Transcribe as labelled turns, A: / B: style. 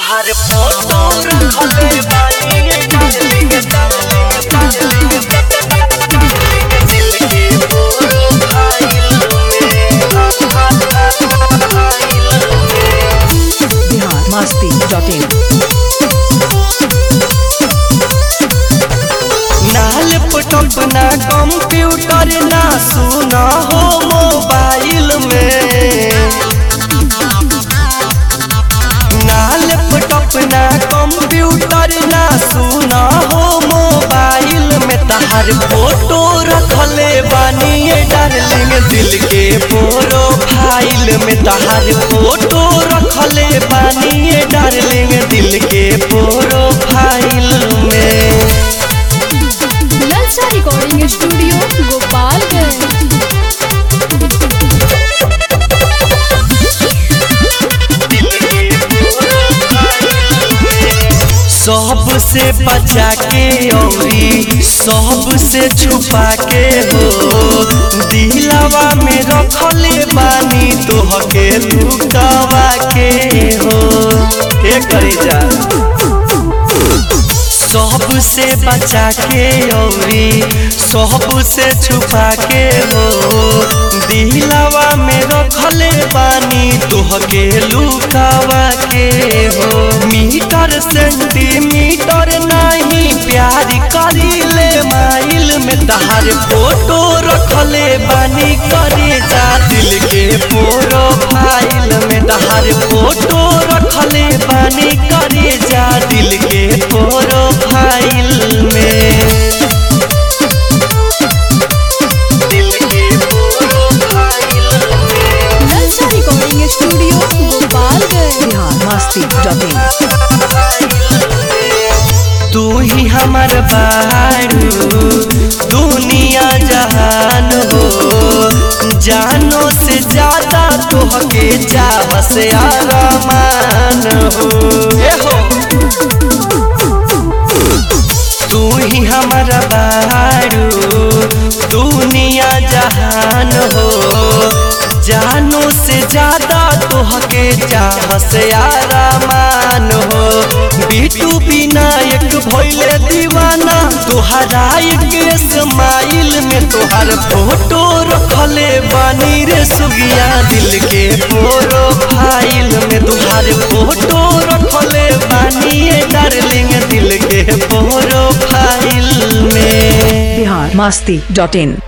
A: तोहार फोटो रखले बानी डार्लिंग दिल के प्रोफाइल में
B: biharmasti.in
A: ना लैपटॉप ना कंप्यूटर ना सुना हो मोबाइल में, ना लैपटॉप ना कंप्यूटर ना सुना हो मोबाइल में तहार फोटो रखले बानी डार्लिंग दिल के प्रोफाइल में तहार फोटो रखले बानी डार्लिंग दिल के प्रोफाइल में।
C: ललचा रिकॉर्डिंग स्टूडियो गोपालगंज।
A: सबसे बचा के औरी सबसे छुपा के हो दिलवा में रखले बानी तोहके लुकावा के हो ए करे जा। सबसे बचा के औरी सबसे छुपा के हो दिलवा में रखले बानी तोहके लुकावा के हो। मीटर सेंटीमीटर नहीं प्यार करीले माइल में तहार फोटो रखले बानी करे जा दिल के प्रोफाइल में तहार फोटो रखले बानी करे जा दिल के प्रोफाइल में।
C: ललचा रिकॉर्डिंग स्टूडियो गोपालगंज।
B: biharmasti.in
A: तू ही हमार बारू दुनिया जहान हो जानो से ज्यादा तोहके चाहत से आरामान हो ए हो। तू ही हमार बारू दुनिया जहान हो जानो से ज्यादा तोहके चाहत से आरामान हो। बिटू विनायक भइले दीवाना तोहरा के स्माइल में तोहार फोटो रखले बानी रे सुगिया दिल के प्रोफाइल में तोहार फोटो रखले बानी डार्लिंग दिल के प्रोफाइल में।
B: biharmasti.in